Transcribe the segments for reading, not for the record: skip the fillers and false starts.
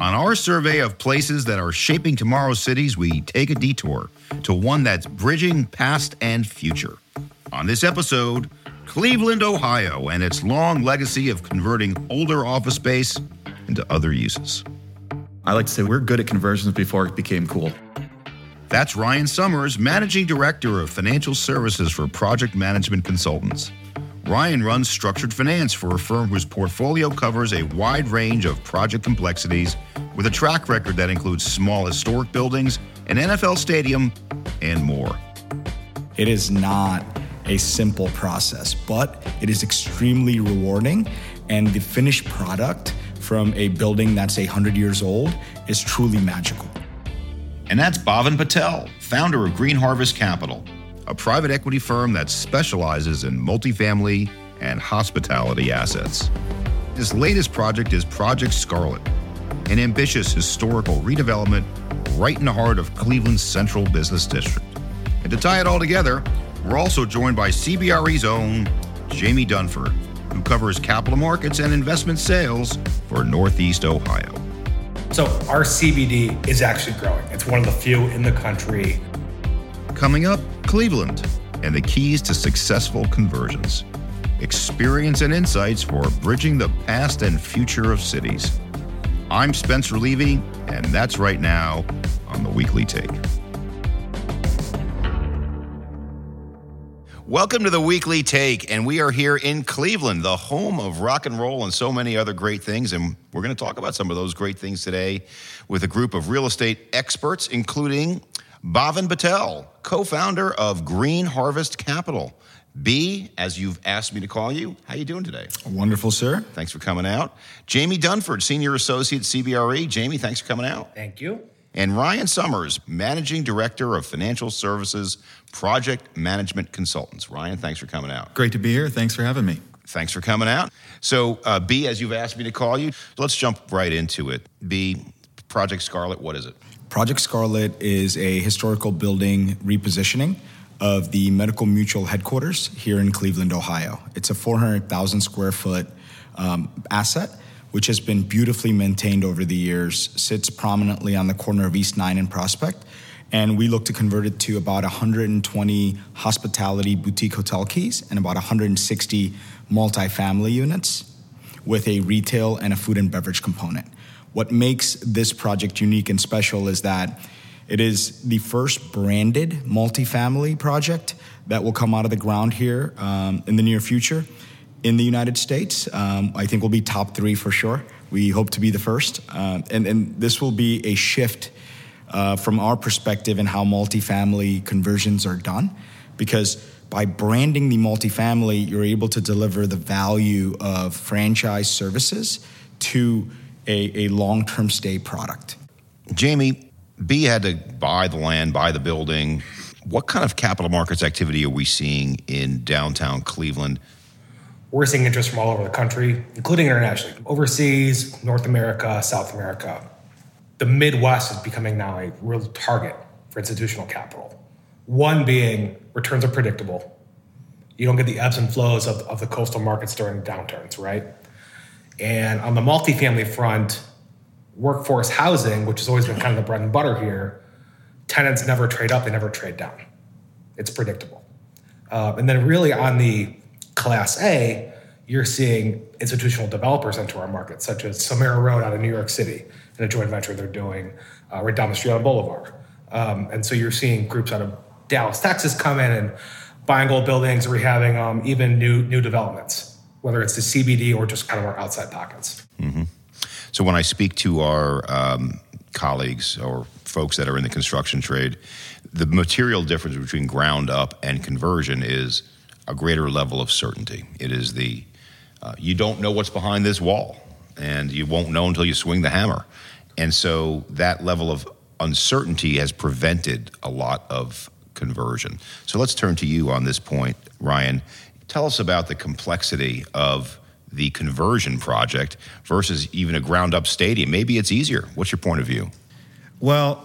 On our survey of places that are shaping tomorrow's cities, we take a detour to one that's bridging past and future. On this episode, Cleveland, Ohio, and its long legacy of converting older office space into other uses. I like to say we're good at conversions before it became cool. That's Ryan Summers, Managing Director of Financial Services for Project Management Consultants. Ryan runs structured finance for a firm whose portfolio covers a wide range of project complexities with a track record that includes small historic buildings, an NFL stadium, and more. It is not a simple process, but it is extremely rewarding, and the finished product from a building that's 100 years old is truly magical. And that's Bhavan Patel, founder of Green Harvest Capital, a private equity firm that specializes in multifamily and hospitality assets. His latest project is Project Scarlet, an ambitious historical redevelopment right in the heart of Cleveland's central business district. And to tie it all together, we're also joined by CBRE's own Jamie Dunford, who covers capital markets and investment sales for Northeast Ohio. So our CBD is actually growing. It's one of the few in the country. Coming up, Cleveland and the keys to successful conversions. Experience and insights for bridging the past and future of cities. I'm Spencer Levy, and that's right now on The Weekly Take. Welcome to The Weekly Take, and we are here in Cleveland, the home of rock and roll and so many other great things, and we're going to talk about some of those great things today with a group of real estate experts, including Bhavan Patel, co-founder of Green Harvest Capital. B, as you've asked me to call you, how you doing today? Wonderful, sir. Thanks for coming out. Jamie Dunford, Senior Associate, CBRE. Jamie, thanks for coming out. Thank you. And Ryan Summers, Managing Director of Financial Services, Project Management Consultants. Ryan, thanks for coming out. Great to be here. Thanks for having me. Thanks for coming out. So, B, as you've asked me to call you, let's jump right into it. B, Project Scarlet, what is it? Project Scarlet is a historical building repositioning of the Medical Mutual headquarters here in Cleveland, Ohio. It's a 400,000 square foot asset, which has been beautifully maintained over the years, sits prominently on the corner of East 9 and Prospect, and we look to convert it to about 120 hospitality boutique hotel keys and about 160 multifamily units with a retail and a food and beverage component. What makes this project unique and special is that it is the first branded multifamily project that will come out of the ground here in the near future in the United States. I think we'll be top 3 for sure. We hope to be the first. And this will be a shift from our perspective in how multifamily conversions are done, because by branding the multifamily, you're able to deliver the value of franchise services to a long-term stay product. Jamie, B had to buy the land, buy the building. What kind of capital markets activity are we seeing in downtown Cleveland? We're seeing interest from all over the country, including internationally. Overseas, North America, South America. The Midwest is becoming now a real target for institutional capital. One being returns are predictable. You don't get the ebbs and flows of the coastal markets during downturns, right? And on the multifamily front, workforce housing, which has always been kind of the bread and butter here, tenants never trade up, they never trade down. It's predictable. And then really on the Class A, you're seeing institutional developers enter our market, such as Samara Road out of New York City, and a joint venture they're doing right down the street on Boulevard. And so you're seeing groups out of Dallas, Texas come in and buying old buildings, rehabbing them, even new developments, whether it's the CBD or just kind of our outside pockets. Mm-hmm. So when I speak to our colleagues or folks that are in the construction trade, the material difference between ground up and conversion is a greater level of certainty. It is you don't know what's behind this wall, and you won't know until you swing the hammer. And so that level of uncertainty has prevented a lot of conversion. So let's turn to you on this point, Ryan. Tell us about the complexity of the conversion project versus even a ground-up stadium. Maybe it's easier. What's your point of view? Well,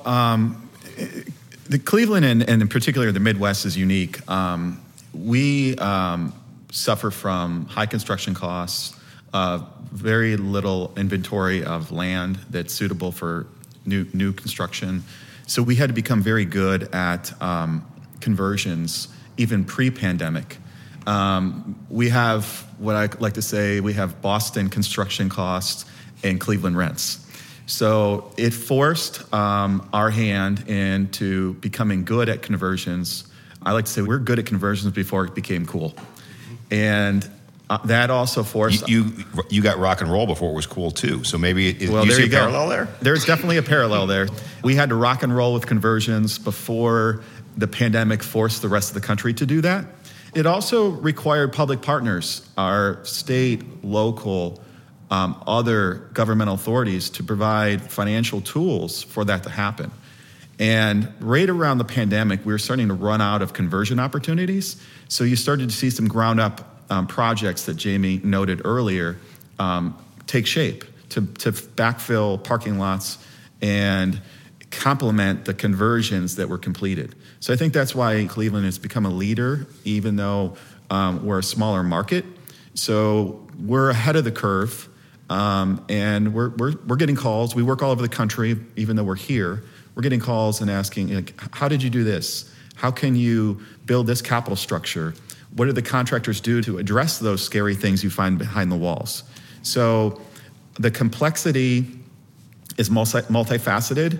the Cleveland and in particular the Midwest is unique. We suffer from high construction costs, very little inventory of land that's suitable for new construction. So we had to become very good at conversions, even pre-pandemic. We have what I like to say, we have Boston construction costs and Cleveland rents. So it forced our hand into becoming good at conversions. I like to say we're good at conversions before it became cool. And that also forced... You got rock and roll before it was cool too. So maybe Well, you there see you a go. parallel there? There's definitely a parallel there. We had to rock and roll with conversions before the pandemic forced the rest of the country to do that. It also required public partners, our state, local, other governmental authorities to provide financial tools for that to happen. And right around the pandemic, we were starting to run out of conversion opportunities. So you started to see some ground up projects that Jamie noted earlier take shape to backfill parking lots and complement the conversions that were completed. So I think that's why Cleveland has become a leader, even though we're a smaller market. So we're ahead of the curve, and we're getting calls. We work all over the country, even though we're here. We're getting calls and asking, like, how did you do this? How can you build this capital structure? What do the contractors do to address those scary things you find behind the walls? So the complexity is multifaceted,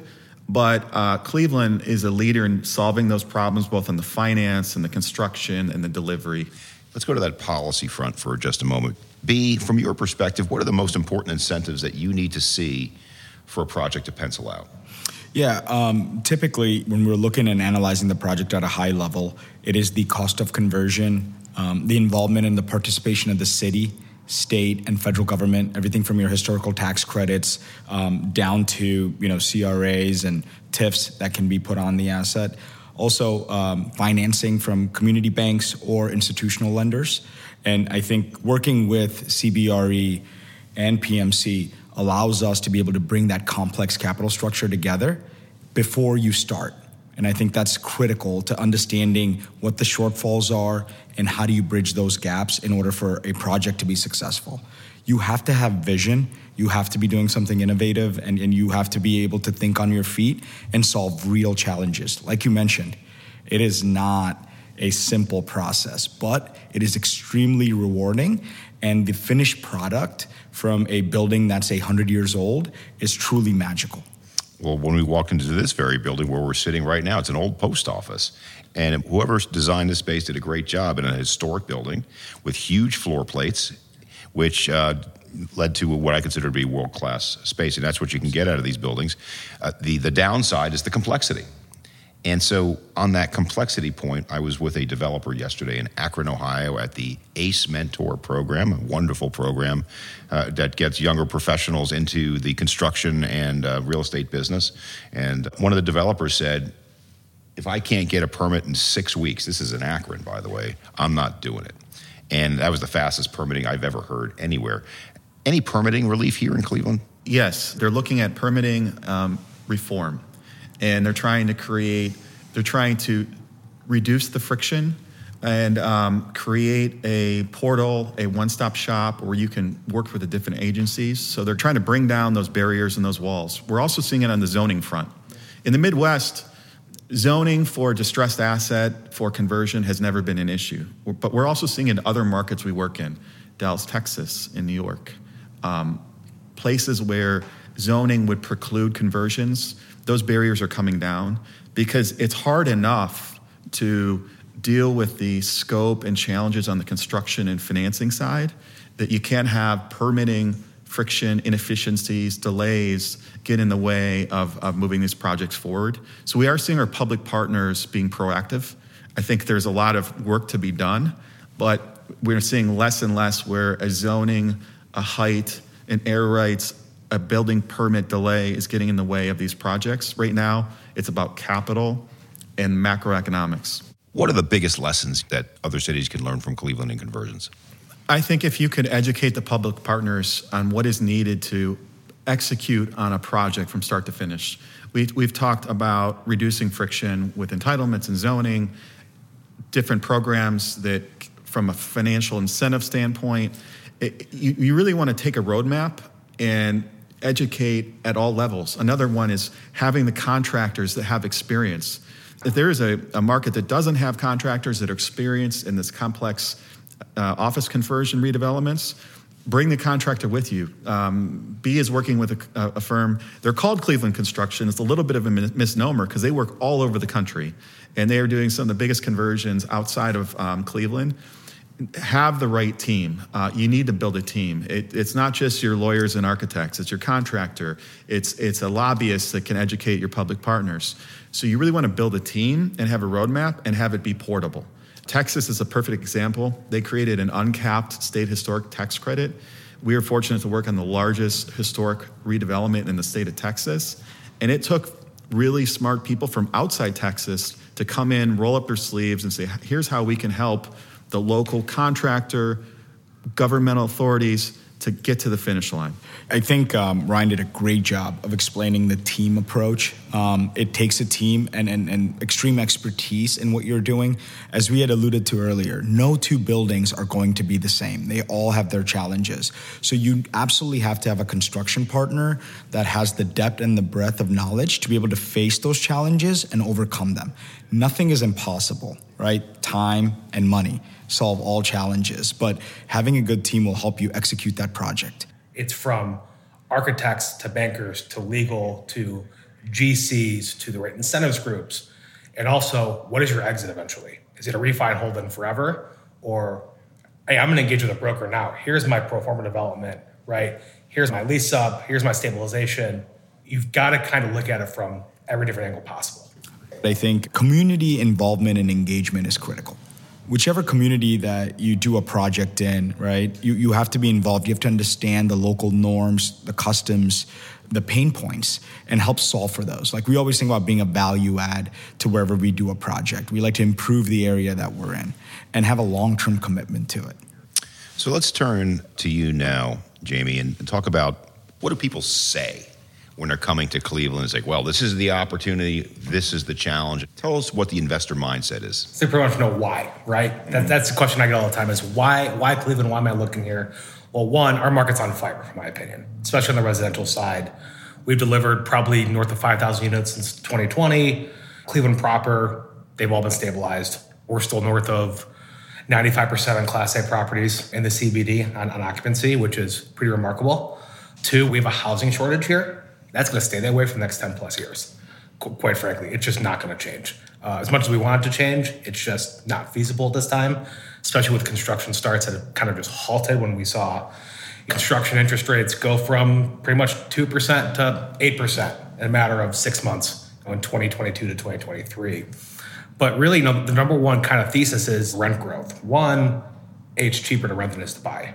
but Cleveland is a leader in solving those problems, both on the finance and the construction and the delivery. Let's go to that policy front for just a moment. B, from your perspective, what are the most important incentives that you need to see for a project to pencil out? Yeah, typically when we're looking and analyzing the project at a high level, it is the cost of conversion, the involvement and the participation of the city, state, and federal government, everything from your historical tax credits down to CRAs and TIFs that can be put on the asset. Also, financing from community banks or institutional lenders. And I think working with CBRE and PMC allows us to be able to bring that complex capital structure together before you start. And I think that's critical to understanding what the shortfalls are and how do you bridge those gaps in order for a project to be successful. You have to have vision, you have to be doing something innovative, and you have to be able to think on your feet and solve real challenges. Like you mentioned, it is not a simple process, but it is extremely rewarding, and the finished product from a building that's 100 years old is truly magical. Well, when we walk into this very building where we're sitting right now, it's an old post office. And whoever designed this space did a great job in a historic building with huge floor plates, which led to what I consider to be world-class space. And that's what you can get out of these buildings. The downside is the complexity. And so on that complexity point, I was with a developer yesterday in Akron, Ohio at the ACE Mentor program, a wonderful program that gets younger professionals into the construction and real estate business. And one of the developers said, if I can't get a permit in 6 weeks, this is in Akron, by the way, I'm not doing it. And that was the fastest permitting I've ever heard anywhere. Any permitting relief here in Cleveland? Yes, they're looking at permitting reform. And they're trying to reduce the friction and create a portal, a one-stop shop where you can work with the different agencies. So they're trying to bring down those barriers and those walls. We're also seeing it on the zoning front. In the Midwest, zoning for distressed asset for conversion has never been an issue. But we're also seeing it in other markets we work in, Dallas, Texas, in New York, places where zoning would preclude conversions. Those barriers are coming down because it's hard enough to deal with the scope and challenges on the construction and financing side that you can't have permitting, friction, inefficiencies, delays get in the way of moving these projects forward. So we are seeing our public partners being proactive. I think there's a lot of work to be done, but we're seeing less and less where a zoning, a height, an air rights, a building permit delay is getting in the way of these projects. Right now, it's about capital and macroeconomics. What are the biggest lessons that other cities can learn from Cleveland in conversions? I think if you could educate the public partners on what is needed to execute on a project from start to finish. We've talked about reducing friction with entitlements and zoning, different programs that from a financial incentive standpoint, You really want to take a roadmap and educate at all levels. Another one is having the contractors that have experience. If there is a market that doesn't have contractors that are experienced in this complex office conversion redevelopments, bring the contractor with you. B is working with a firm. They're called Cleveland Construction. It's a little bit of a misnomer because they work all over the country, and they are doing some of the biggest conversions outside of Cleveland. Have the right team. You need to build a team. It's not just your lawyers and architects. It's your contractor. It's a lobbyist that can educate your public partners. So you really want to build a team and have a roadmap and have it be portable. Texas is a perfect example. They created an uncapped state historic tax credit. We are fortunate to work on the largest historic redevelopment in the state of Texas. And it took really smart people from outside Texas to come in, roll up their sleeves, and say, here's how we can help the local contractor, governmental authorities to get to the finish line. I think Ryan did a great job of explaining the team approach. It takes a team and extreme expertise in what you're doing. As we had alluded to earlier, no two buildings are going to be the same. They all have their challenges. So you absolutely have to have a construction partner that has the depth and the breadth of knowledge to be able to face those challenges and overcome them. Nothing is impossible, right? Time and money solve all challenges, but having a good team will help you execute that project. It's from architects to bankers to legal to GCs to the right incentives groups. And also, what is your exit eventually? Is it a refi and hold in forever? Or, hey, I'm going to engage with a broker now. Here's my pro forma development, right? Here's my lease up. Here's my stabilization. You've got to kind of look at it from every different angle possible. I think community involvement and engagement is critical. Whichever community that you do a project in, right, you have to be involved. You have to understand the local norms, the customs, the pain points, and help solve for those. Like, we always think about being a value add to wherever we do a project. We like to improve the area that we're in and have a long-term commitment to it. So let's turn to you now, Jamie, and talk about, what do people say when they're coming to Cleveland? It's like, well, this is the opportunity, this is the challenge. Tell us what the investor mindset is. So pretty much know why, right? That's the question I get all the time is why Cleveland? Why am I looking here? Well, one, our market's on fire, in my opinion, especially on the residential side. We've delivered probably north of 5,000 units since 2020. Cleveland proper, they've all been stabilized. We're still north of 95% on Class A properties in the CBD on occupancy, which is pretty remarkable. Two, we have a housing shortage here. That's going to stay that way for the next 10 plus years. Quite frankly, it's just not going to change. As much as we want it to change, it's just not feasible at this time, especially with construction starts that have kind of just halted when we saw construction interest rates go from pretty much 2% to 8% in a matter of 6 months in 2022 to 2023. But really, the number one kind of thesis is rent growth. One, it's cheaper to rent than it is to buy.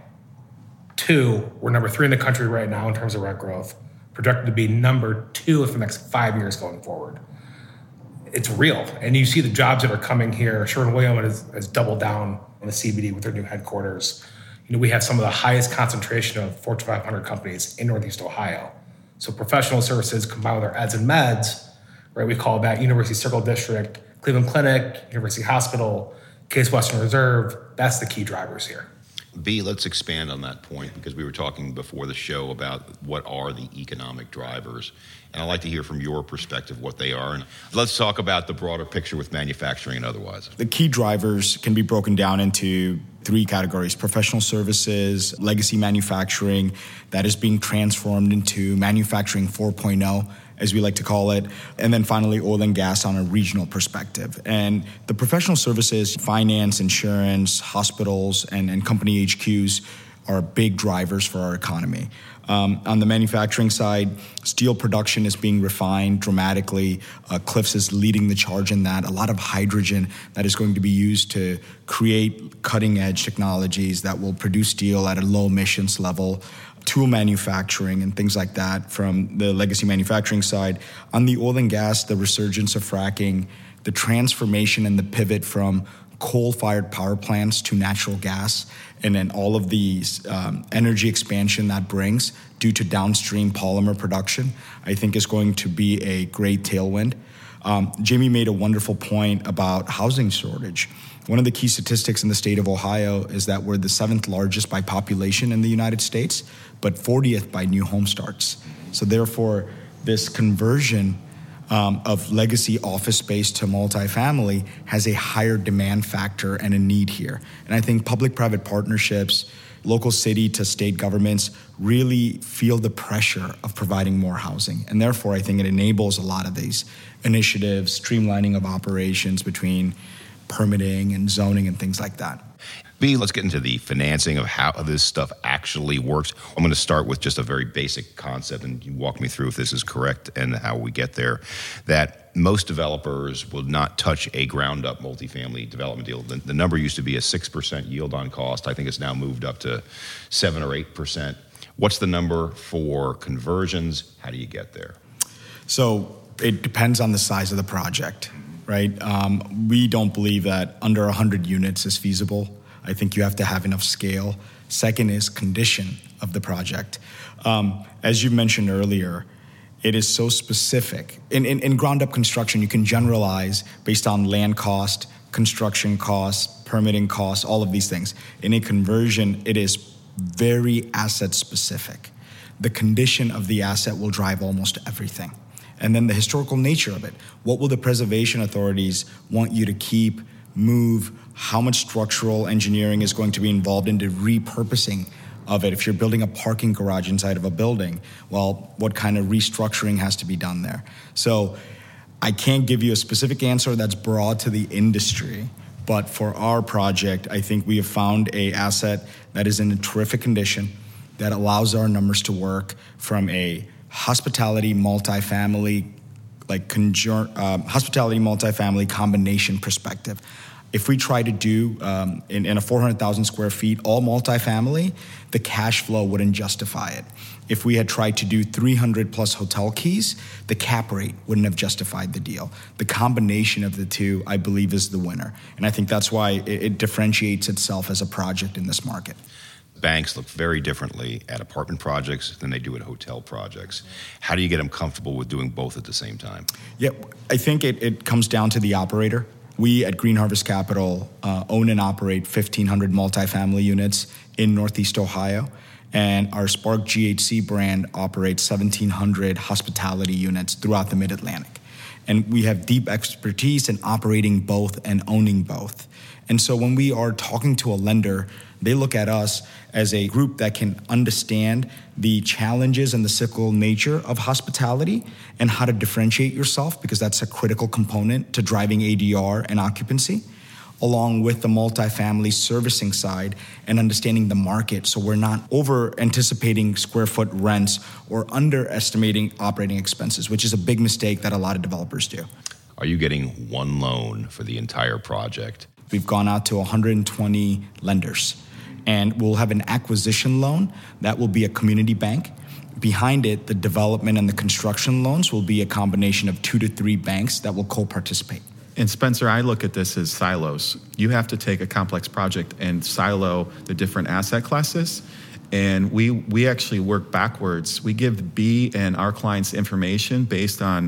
Two, we're number 3 in the country right now in terms of rent growth, projected to be number 2 for the next 5 years going forward. It's real. And you see the jobs that are coming here. Sherwin-Williams has doubled down on the CBD with their new headquarters. We have some of the highest concentration of Fortune 500 companies in Northeast Ohio. So professional services combined with our eds and meds, right? We call that University Circle District, Cleveland Clinic, University Hospital, Case Western Reserve. That's the key drivers here. B, let's expand on that point, because we were talking before the show about what are the economic drivers. And I'd like to hear from your perspective what they are. And let's talk about the broader picture with manufacturing and otherwise. The key drivers can be broken down into 3 categories: professional services, legacy manufacturing that is being transformed into manufacturing 4.0, as we like to call it, and then finally oil and gas on a regional perspective. And the professional services, finance, insurance, hospitals, and company HQs are big drivers for our economy. On the manufacturing side, steel production is being refined dramatically. Cliffs is leading the charge in that. A lot of hydrogen that is going to be used to create cutting-edge technologies that will produce steel at a low emissions level. Tool manufacturing and things like that from the legacy manufacturing side. On the oil and gas, the resurgence of fracking, the transformation and the pivot from coal-fired power plants to natural gas, and then all of the energy expansion that brings due to downstream polymer production, I think is going to be a great tailwind. Jamie made a wonderful point about housing shortage. One of the key statistics in the state of Ohio is that we're the 7th largest by population in the United States, but 40th by new home starts. So therefore, this conversion of legacy office space to multifamily has a higher demand factor and a need here. And I think public-private partnerships, local city to state governments really feel the pressure of providing more housing. And therefore, I think it enables a lot of these initiatives, streamlining of operations between permitting and zoning and things like that. B, let's get into the financing of how this stuff actually works. I'm going to start with just a very basic concept, and you walk me through if this is correct and how we get there, that most developers will not touch a ground-up multifamily development deal. The number used to be a 6% yield on cost. I think it's now moved up to 7 or 8%. What's the number for conversions? How do you get there? So it depends on the size of the project, right? We don't believe that under 100 units is feasible. I think you have to have enough scale. Second is condition of the project. As you mentioned earlier, it is so specific. In ground-up construction, you can generalize based on land cost, construction costs, permitting costs, all of these things. In a conversion, it is very asset-specific. The condition of the asset will drive almost everything. And then the historical nature of it. What will the preservation authorities want you to keep, move? How much structural engineering is going to be involved into repurposing of it? If you're building a parking garage inside of a building, well, what kind of restructuring has to be done there? So I can't give you a specific answer that's broad to the industry, but for our project, I think we have found an asset that is in a terrific condition that allows our numbers to work from a hospitality multifamily combination perspective. If we try to do in a 400,000 square feet, all multifamily, the cash flow wouldn't justify it. If we had tried to do 300 plus hotel keys, the cap rate wouldn't have justified the deal. The combination of the two, I believe, is the winner. And I think that's why it differentiates itself as a project in this market. Banks look very differently at apartment projects than they do at hotel projects. How do you get them comfortable with doing both at the same time? Yeah, I think it comes down to the operator. We at Green Harvest Capital own and operate 1,500 multifamily units in Northeast Ohio, and our Spark GHC brand operates 1,700 hospitality units throughout the Mid-Atlantic. And we have deep expertise in operating both and owning both. And so when we are talking to a lender, they look at us as a group that can understand the challenges and the cyclical nature of hospitality and how to differentiate yourself, because that's a critical component to driving ADR and occupancy, along with the multifamily servicing side and understanding the market, so we're not over anticipating square foot rents or underestimating operating expenses, which is a big mistake that a lot of developers do. Are you getting one loan for the entire project? We've gone out to 120 lenders, and we'll have an acquisition loan that will be a community bank. Behind it, the development and the construction loans will be a combination of 2 to 3 banks that will co-participate. And Spencer, I look at this as silos. You have to take a complex project and silo the different asset classes. And we actually work backwards. We give B and our clients information based on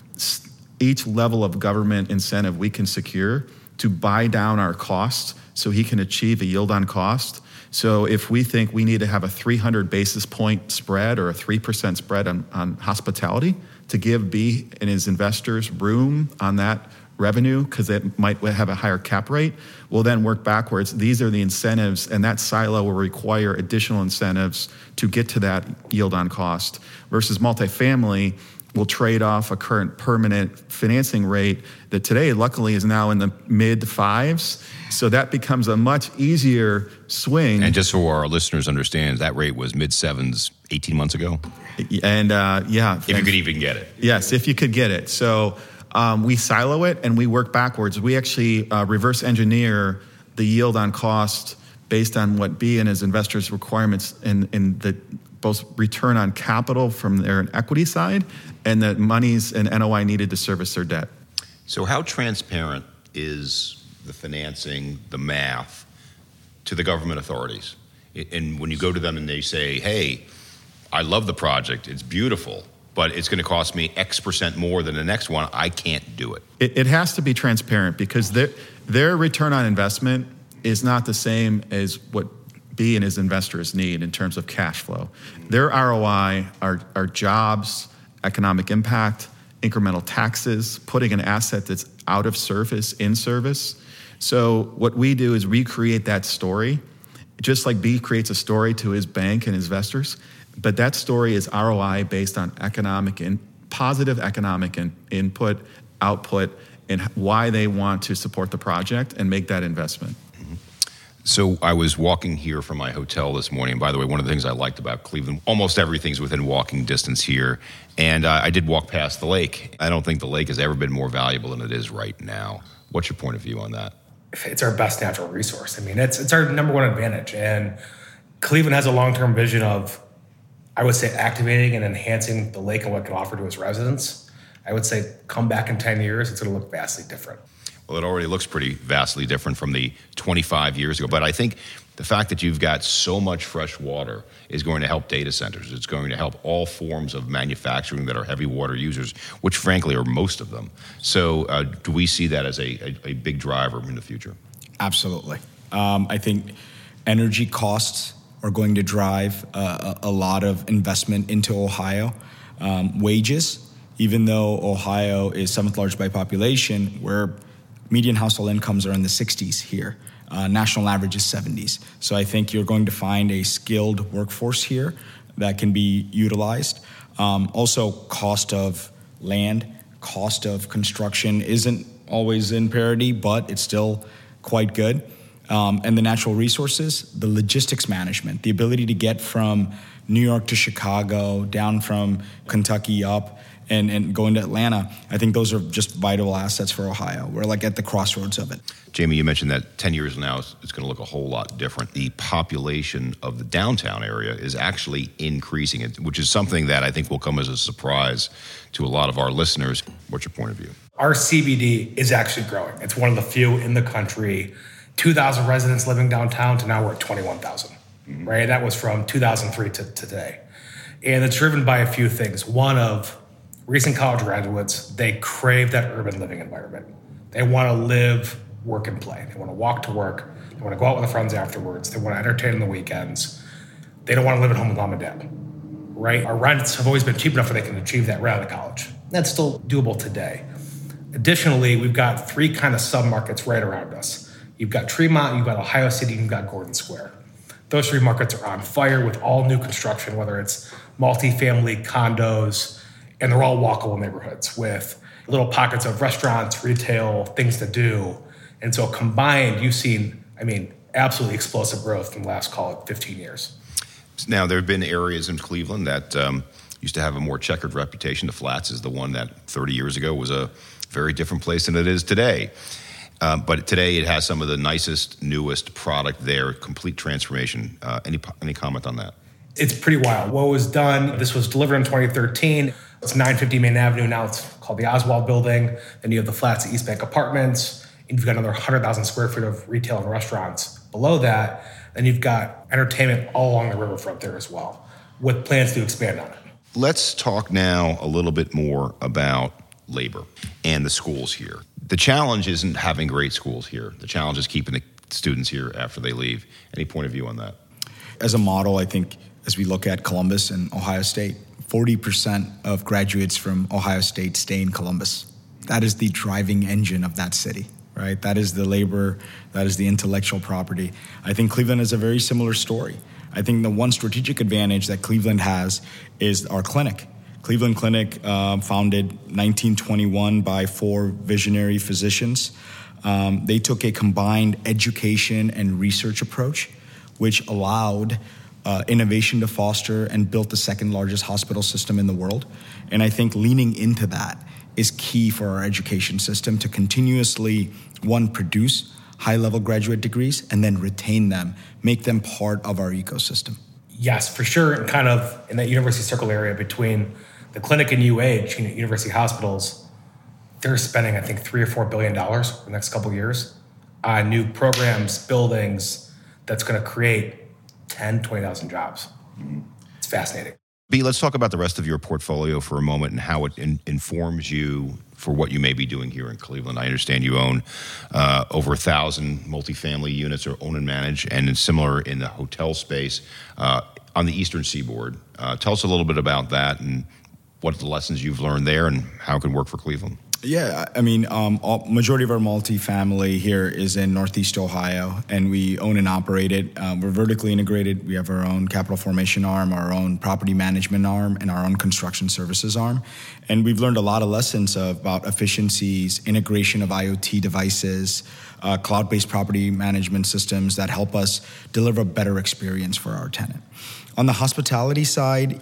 each level of government incentive we can secure to buy down our costs so he can achieve a yield on cost. So if we think we need to have a 300 basis point spread or a 3% spread on hospitality to give B and his investors room on that revenue because it might have a higher cap rate, we'll then work backwards. These are the incentives, and that silo will require additional incentives to get to that yield on cost. Versus multifamily will trade off a current permanent financing rate that today, luckily, is now in the mid-5s. So that becomes a much easier swing. And just so our listeners understand, that rate was mid-7s 18 months ago? And yeah. If you could even get it. Yes, if you could get it. So we silo it and we work backwards. We actually reverse engineer the yield on cost based on what B and his investors' requirements in the both return on capital from their equity side and the monies and NOI needed to service their debt. So how transparent is the financing, the math, to the government authorities? And when you go to them and they say, hey, I love the project, it's beautiful, but it's going to cost me X% more than the next one. I can't do it. It has to be transparent because their return on investment is not the same as what B and his investors need in terms of cash flow. Their ROI are jobs, economic impact, incremental taxes, putting an asset that's out of service in service. So what we do is recreate that story, just like B creates a story to his bank and his investors, but that story is ROI based on economic and positive economic input, output, and why they want to support the project and make that investment. So I was walking here from my hotel this morning. By the way, one of the things I liked about Cleveland, almost everything's within walking distance here. And I did walk past the lake. I don't think the lake has ever been more valuable than it is right now. What's your point of view on that? It's our best natural resource. I mean, it's our number one advantage. And Cleveland has a long-term vision of, I would say, activating and enhancing the lake and what it can offer to its residents. I would say come back in 10 years, it's going to look vastly different. Well, it already looks pretty vastly different from the 25 years ago. But I think the fact that you've got so much fresh water is going to help data centers. It's going to help all forms of manufacturing that are heavy water users, which frankly are most of them. So do we see that as a big driver in the future? Absolutely. I think energy costs are going to drive a lot of investment into Ohio. Wages, even though Ohio is seventh largest by population, where median household incomes are in the 60s here. National average is 70s. So I think you're going to find a skilled workforce here that can be utilized. Also, cost of land, cost of construction isn't always in parity, but it's still quite good. And the natural resources, the logistics management, the ability to get from New York to Chicago, down from Kentucky up, and going to Atlanta, I think those are just vital assets for Ohio. We're like at the crossroads of it. Jamie, you mentioned that 10 years from now, it's going to look a whole lot different. The population of the downtown area is actually increasing, which is something that I think will come as a surprise to a lot of our listeners. What's your point of view? Our CBD is actually growing. It's one of the few in the country. 2,000 residents living downtown to now we're at 21,000, right? That was from 2003 to today. And it's driven by a few things. One of recent college graduates, they crave that urban living environment. They want to live, work, and play. They want to walk to work. They want to go out with their friends afterwards. They want to entertain on the weekends. They don't want to live at home with mom and dad, right? Our rents have always been cheap enough where they can achieve that right out of college. That's still doable today. Additionally, we've got three kind of sub-markets right around us. You've got Tremont, you've got Ohio City, and you've got Gordon Square. Those three markets are on fire with all new construction, whether it's multifamily, condos, and they're all walkable neighborhoods with little pockets of restaurants, retail, things to do. And so combined, you've seen, absolutely explosive growth in the last, call it, 15 years. Now, there have been areas in Cleveland that used to have a more checkered reputation. The Flats is the one that 30 years ago was a very different place than it is today. But today it has some of the nicest, newest product there, complete transformation. Any comment on that? It's pretty wild. What was done, this was delivered in 2013. It's 950 Main Avenue. Now it's called the Oswald Building. Then you have the Flats at East Bank Apartments. And you've got another 100,000 square feet of retail and restaurants below that. Then you've got entertainment all along the riverfront there as well, with plans to expand on it. Let's talk now a little bit more about labor and the schools here. The challenge isn't having great schools here. The challenge is keeping the students here after they leave. Any point of view on that? As a model, I think as we look at Columbus and Ohio State, 40% of graduates from Ohio State stay in Columbus. That is the driving engine of that city, right? That is the labor, that is the intellectual property. I think Cleveland is a very similar story. I think the one strategic advantage that Cleveland has is our clinic. Cleveland Clinic, founded 1921 by four visionary physicians. They took a combined education and research approach, which allowed innovation to foster and built the second largest hospital system in the world. And I think leaning into that is key for our education system to continuously, one, produce high-level graduate degrees and then retain them, make them part of our ecosystem. Yes, for sure. And kind of in that University Circle area between the clinic and UH, university hospitals, they're spending, I think, $3 or $4 billion in the next couple of years on new programs, buildings that's going to create 10, 20,000 jobs. It's fascinating. B, let's talk about the rest of your portfolio for a moment and how it informs you for what you may be doing here in Cleveland. I understand you own over 1,000 multifamily units, or own and manage, and it's similar in the hotel space on the Eastern Seaboard. Tell us a little bit about that and what the lessons you've learned there and how it can work for Cleveland. Yeah, I mean, majority of our multifamily here is in Northeast Ohio, and we own and operate it. We're vertically integrated. We have our own capital formation arm, our own property management arm, and our own construction services arm. And we've learned a lot of lessons about efficiencies, integration of IoT devices, cloud-based property management systems that help us deliver a better experience for our tenant. On the hospitality side,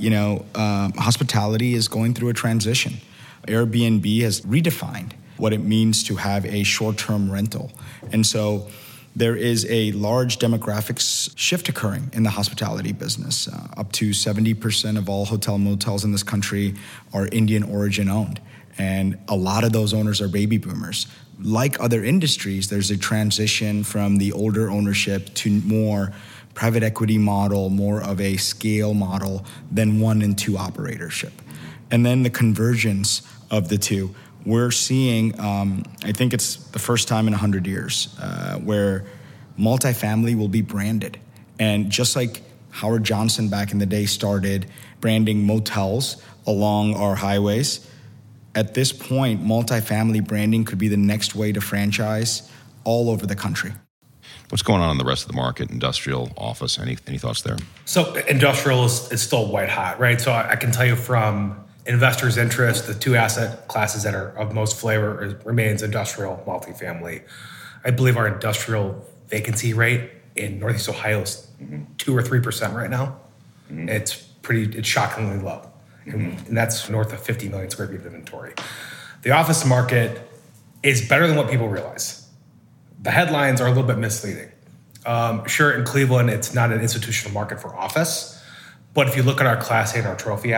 hospitality is going through a transition. Airbnb has redefined what it means to have a short-term rental. And so there is a large demographic shift occurring in the hospitality business. Up to 70% of all hotel motels in this country are Indian origin owned. And a lot of those owners are baby boomers. Like other industries, there's a transition from the older ownership to more private equity model, more of a scale model than 1 and 2 operatorship. And then the convergence of the two. We're seeing, I think it's the first time in 100 years, where multifamily will be branded. And just like Howard Johnson back in the day started branding motels along our highways, at this point, multifamily branding could be the next way to franchise all over the country. What's going on in the rest of the market, industrial, office? Any thoughts there? So industrial is still white hot, right? So I can tell you from investors' interest, the 2 asset classes that are of most flavor remains industrial, multifamily. I believe our industrial vacancy rate in Northeast Ohio is 2 or 3% right now. Mm-hmm. It's shockingly low. And that's north of 50 million square feet of inventory. The office market is better than what people realize. The headlines are a little bit misleading. Sure, in Cleveland, it's not an institutional market for office. But if you look at our Class A and our trophy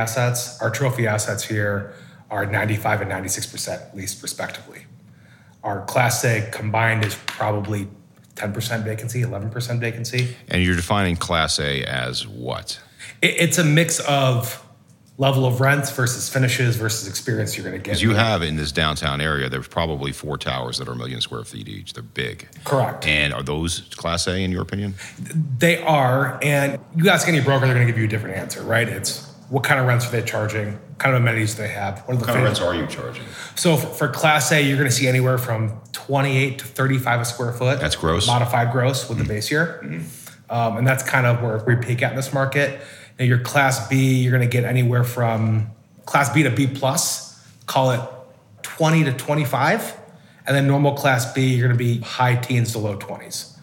assets here are 95 and 96% leased respectively. Our Class A combined is probably 10% vacancy, 11% vacancy. And you're defining Class A as what? It's a mix of level of rents versus finishes versus experience you're going to get. Because you have in this downtown area, there's probably 4 towers that are 1 million square feet each. They're big. Correct. And are those Class A in your opinion? They are. And you ask any broker, they're going to give you a different answer, right? It's what kind of rents are they charging? What kind of amenities do they have? What kind of rents are you charging? So for Class A, you're going to see anywhere from 28 to 35 a square foot. That's gross? Modified gross with the base year. Mm-hmm. And that's kind of where we peak at in this market. Now your Class B, you're going to get anywhere from Class B to B plus, call it 20 to 25. And then normal Class B, you're going to be high teens to low 20s.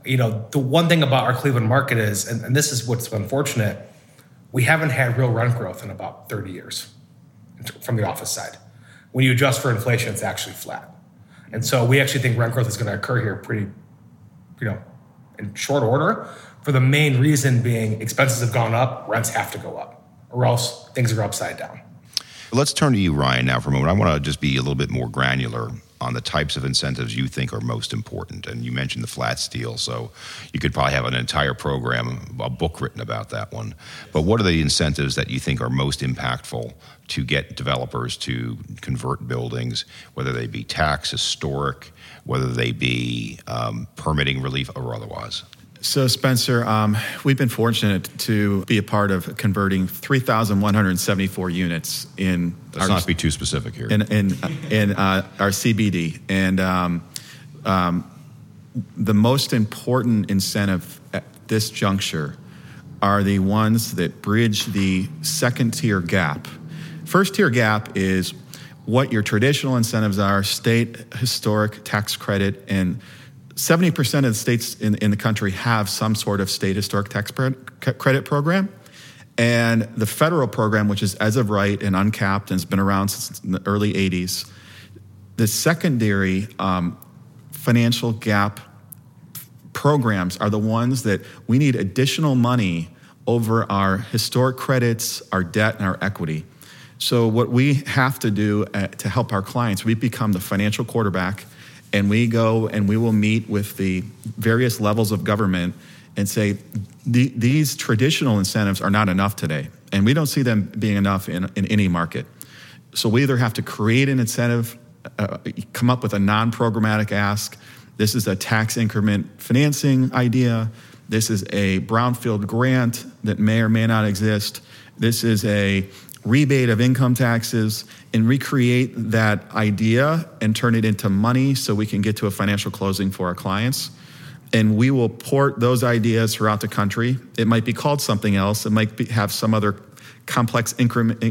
The one thing about our Cleveland market is, and this is what's unfortunate, we haven't had real rent growth in about 30 years from the office side. When you adjust for inflation, it's actually flat. And so we actually think rent growth is going to occur here pretty, in short order. For the main reason being expenses have gone up, rents have to go up, or else things are upside down. Let's turn to you, Ryan, now for a moment. I want to just be a little bit more granular on the types of incentives you think are most important. And you mentioned the flat steel, so you could probably have an entire program, a book written about that one. But what are the incentives that you think are most impactful to get developers to convert buildings, whether they be tax, historic, whether they be permitting relief or otherwise? So, Spencer, we've been fortunate to be a part of converting 3,174 units in. Let's not be too specific here. In our CBD, and the most important incentive at this juncture are the ones that bridge the second tier gap. First tier gap is what your traditional incentives are: state historic tax credit, and 70% of the states in the country have some sort of state historic tax credit program. And the federal program, which is as of right and uncapped and has been around since the early 80s, the secondary financial gap programs are the ones that we need additional money over our historic credits, our debt, and our equity. So what we have to do to help our clients, we become the financial quarterback, and we go and we will meet with the various levels of government and say, these traditional incentives are not enough today. And we don't see them being enough in any market. So we either have to create an incentive, come up with a non-programmatic ask. This is a tax increment financing idea. This is a brownfield grant that may or may not exist. This is a rebate of income taxes, and recreate that idea and turn it into money so we can get to a financial closing for our clients. And we will port those ideas throughout the country. It might be called something else. It might have some other complex increment,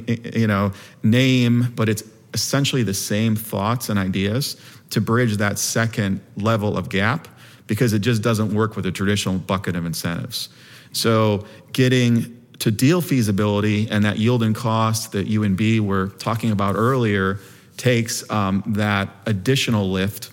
name, but it's essentially the same thoughts and ideas to bridge that second level of gap, because it just doesn't work with a traditional bucket of incentives. So getting to deal feasibility and that yield and cost that you and B were talking about earlier takes that additional lift.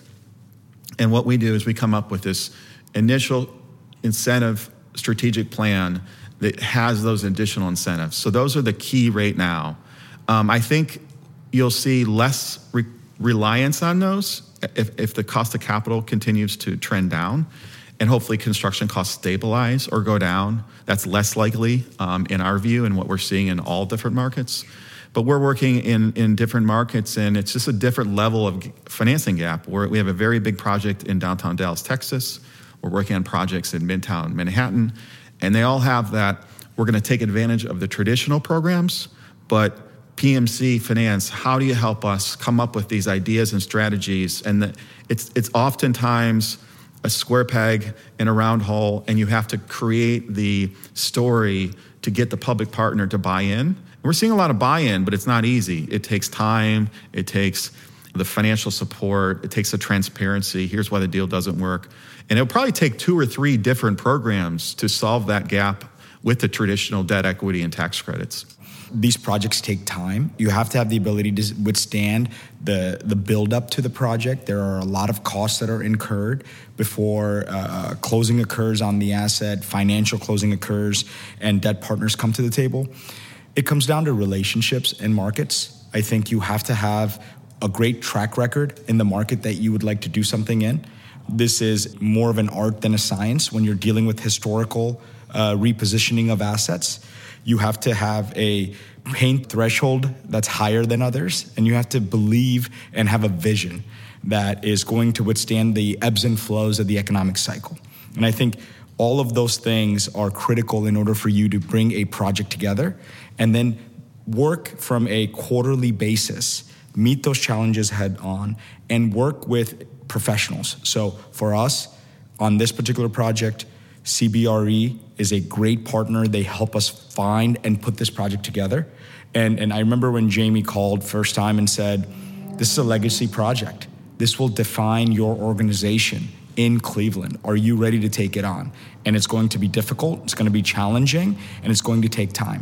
And what we do is we come up with this initial incentive strategic plan that has those additional incentives. So those are the key right now. I think you'll see less reliance on those if the cost of capital continues to trend down, and hopefully construction costs stabilize or go down. That's less likely in our view and what we're seeing in all different markets. But we're working in different markets, and it's just a different level of financing gap. We have a very big project in downtown Dallas, Texas. We're working on projects in Midtown Manhattan, and they all have that. We're going to take advantage of the traditional programs, but PMC Finance, how do you help us come up with these ideas and strategies? And it's oftentimes a square peg in a round hole, and you have to create the story to get the public partner to buy in. We're seeing a lot of buy-in, but it's not easy. It takes time. It takes the financial support. It takes the transparency. Here's why the deal doesn't work. And it'll probably take 2 or 3 different programs to solve that gap with the traditional debt, equity, and tax credits. These projects take time. You have to have the ability to withstand the build-up to the project. There are a lot of costs that are incurred before closing occurs on the asset, financial closing occurs, and debt partners come to the table. It comes down to relationships and markets. I think you have to have a great track record in the market that you would like to do something in. This is more of an art than a science when you're dealing with historical repositioning of assets. You have to have a pain threshold that's higher than others, and you have to believe and have a vision that is going to withstand the ebbs and flows of the economic cycle. And I think all of those things are critical in order for you to bring a project together and then work from a quarterly basis, meet those challenges head on, and work with professionals. So for us, on this particular project, CBRE is a great partner. They help us find and put this project together. And I remember when Jamie called first time and said, this is a legacy project. This will define your organization in Cleveland. Are you ready to take it on? And it's going to be difficult, it's going to be challenging, and it's going to take time.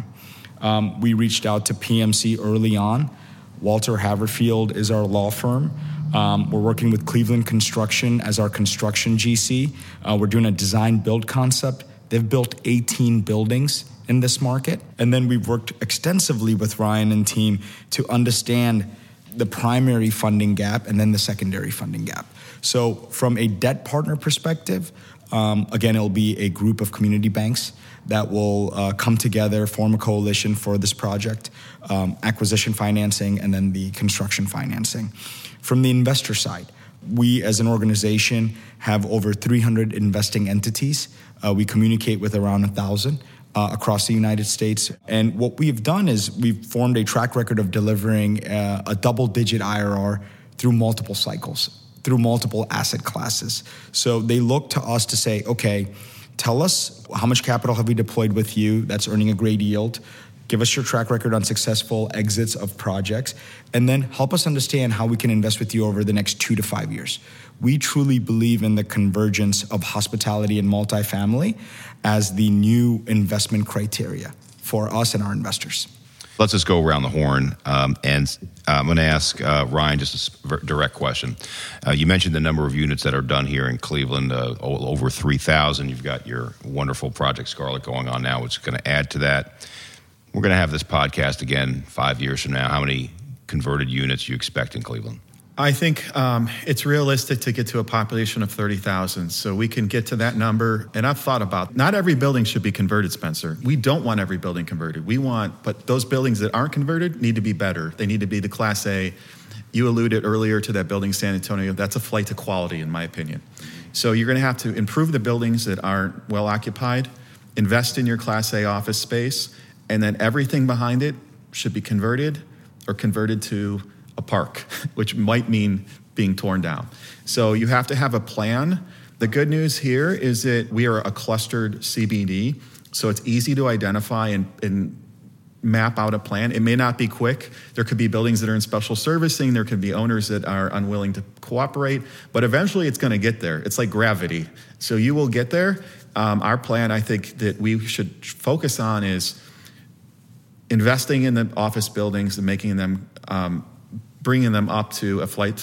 We reached out to PMC early on. Walter Haverfield is our law firm. We're working with Cleveland Construction as our construction GC. We're doing a design build concept. They've built 18 buildings in this market. And then we've worked extensively with Ryan and team to understand the primary funding gap and then the secondary funding gap. So from a debt partner perspective, again, it'll be a group of community banks that will come together, form a coalition for this project, acquisition financing, and then the construction financing. From the investor side, we as an organization have over 300 investing entities. We communicate with around 1,000 across the United States. And what we've done is we've formed a track record of delivering a double-digit IRR through multiple cycles, through multiple asset classes. So they look to us to say, okay, tell us how much capital have we deployed with you that's earning a great yield. Give us your track record on successful exits of projects, and then help us understand how we can invest with you over the next 2 to 5 years. We truly believe in the convergence of hospitality and multifamily as the new investment criteria for us and our investors. Let's just go around the horn, and I'm going to ask Ryan just a direct question. You mentioned the number of units that are done here in Cleveland, over 3,000. You've got your wonderful Project Scarlet going on now, which is going to add to that. We're going to have this podcast again 5 years from now. How many converted units do you expect in Cleveland? I think it's realistic to get to a population of 30,000. So we can get to that number. And I've thought about, not every building should be converted, Spencer. We don't want every building converted. But those buildings that aren't converted need to be better. They need to be the Class A. You alluded earlier to that building, San Antonio. That's a flight to quality, in my opinion. So you're going to have to improve the buildings that aren't well occupied, invest in your Class A office space, and then everything behind it should be converted or converted to a park, which might mean being torn down. So you have to have a plan. The good news here is that we are a clustered CBD, so it's easy to identify and map out a plan. It may not be quick. There could be buildings that are in special servicing. There could be owners that are unwilling to cooperate, but eventually it's going to get there. It's like gravity. So you will get there. Our plan, I think, that we should focus on is investing in the office buildings and making them bringing them up to a flight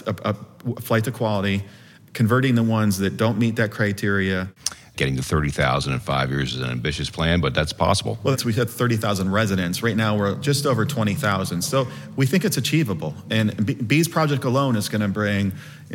to quality, converting the ones that don't meet that criteria. Getting to 30,000 in 5 years is an ambitious plan, but that's possible. Well, we had 30,000 residents. Right now, we're just over 20,000. So we think it's achievable. And B's project alone is going to bring,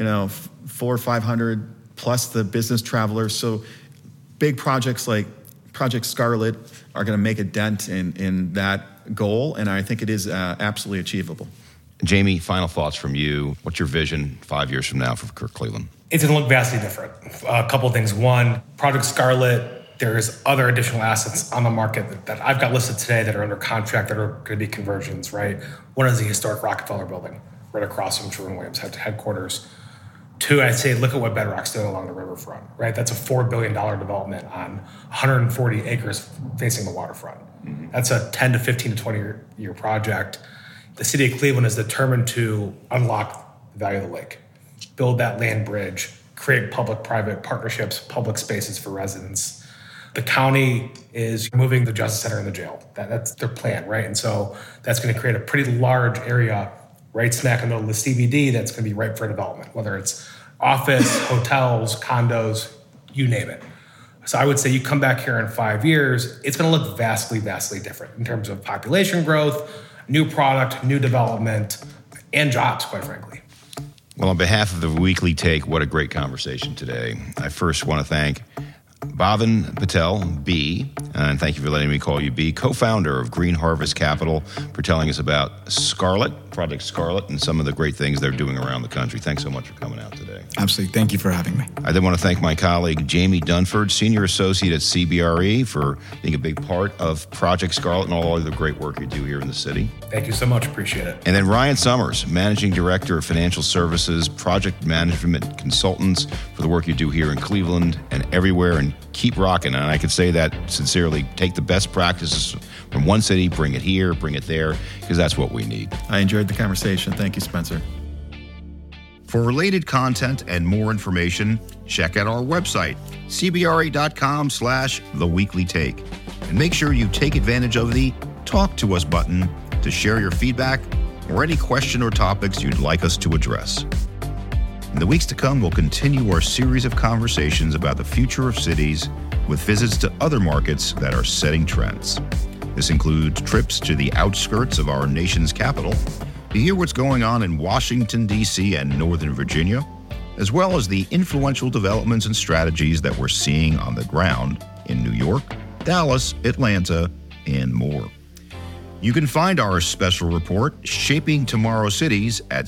400 or 500 plus the business travelers. So big projects like Project Scarlet are going to make a dent in that goal, and I think it is absolutely achievable. Jamie, final thoughts from you. What's your vision 5 years from now for Cleveland? It's going to look vastly different. A couple of things. One, Project Scarlet, there's other additional assets on the market that I've got listed today that are under contract that are going to be conversions, right? One is the historic Rockefeller building right across from Sherwin-Williams headquarters. Two, I'd say look at what Bedrock's doing along the riverfront, right? That's a $4 billion development on 140 acres facing the waterfront. Mm-hmm. That's a 10 to 15 to 20-year project. The city of Cleveland is determined to unlock the value of the lake, build that land bridge, create public-private partnerships, public spaces for residents. The county is moving the Justice Center and the jail. That's their plan, right? And so that's going to create a pretty large area right smack in the middle of the CBD that's going to be ripe for development, whether it's office, hotels, condos, you name it. So I would say you come back here in 5 years, it's going to look vastly, vastly different in terms of population growth, new product, new development, and jobs, quite frankly. Well, on behalf of the Weekly Take, what a great conversation today. I first want to thank Bhavin Patel, B, and thank you for letting me call you B, co-founder of Green Harvest Capital, for telling us about Project Scarlet, and some of the great things they're doing around the country. Thanks so much for coming out today. Absolutely. Thank you for having me. I then want to thank my colleague, Jamie Dunford, Senior Associate at CBRE, for being a big part of Project Scarlet and all the great work you do here in the city. Thank you so much. Appreciate it. And then Ryan Summers, Managing Director of Financial Services, Project Management Consultants, for the work you do here in Cleveland and everywhere, and keep rocking. And I could say that sincerely. Take the best practices from one city, bring it here, bring it there, because that's what we need. I enjoyed the conversation. Thank you, Spencer. For related content and more information, check out our website, cbre.com/theweeklytake. And make sure you take advantage of the Talk to Us button to share your feedback or any question or topics you'd like us to address. In the weeks to come, we'll continue our series of conversations about the future of cities with visits to other markets that are setting trends. This includes trips to the outskirts of our nation's capital to hear what's going on in Washington, D.C. and Northern Virginia, as well as the influential developments and strategies that we're seeing on the ground in New York, Dallas, Atlanta, and more. You can find our special report, Shaping Tomorrow's Cities, at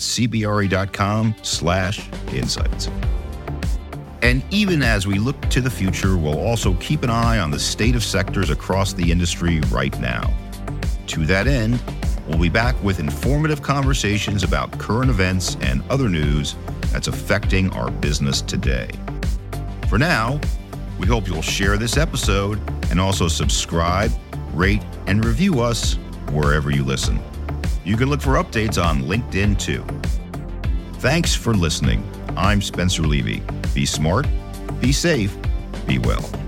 cbre.com/insights. And even as we look to the future, we'll also keep an eye on the state of sectors across the industry right now. To that end, we'll be back with informative conversations about current events and other news that's affecting our business today. For now, we hope you'll share this episode and also subscribe, rate, and review us wherever you listen. You can look for updates on LinkedIn too. Thanks for listening. I'm Spencer Levy. Be smart, be safe, be well.